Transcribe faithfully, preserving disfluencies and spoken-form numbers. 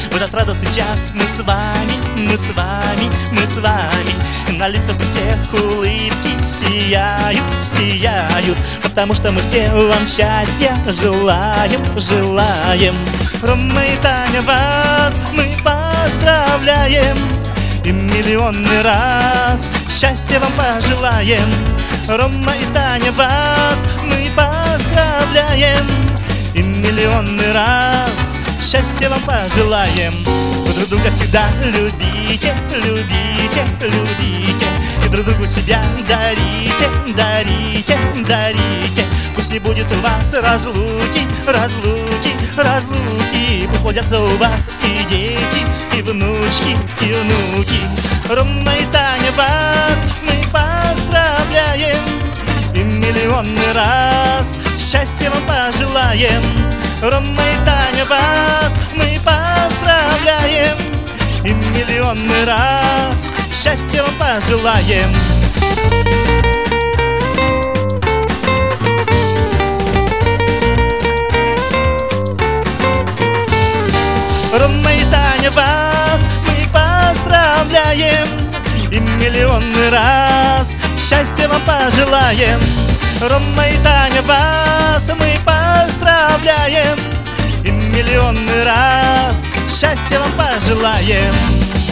В этот радостный час мы с вами, мы с вами, мы с вами. На лицах у всех улыбки сияют, сияют, потому что мы все вам счастья желаем, желаем. Рома и Таня, вас мы поздравляем и миллионный раз счастья вам пожелаем. Рома и Таня, вас мы поздравляем и миллионный раз счастья вам пожелаем. Вы друг друга всегда любите, любите, любите, и друг другу себя дарите, дарите, дарите. Пусть не будет у вас разлуки, разлуки, разлуки. Пусть плодятся у вас и дети, и внучки, и внуки. Рома и Таня, вас мы поздравляем и миллионный раз счастья вам пожелаем. Рома и Таня, вас мы поздравляем и миллионный раз счастья вам пожелаем. Рома и Таня, вас мы поздравляем и миллионный раз счастья вам пожелаем. Рома и Таня, вас мы поздравляем и миллионный раз счастья вам пожелаем.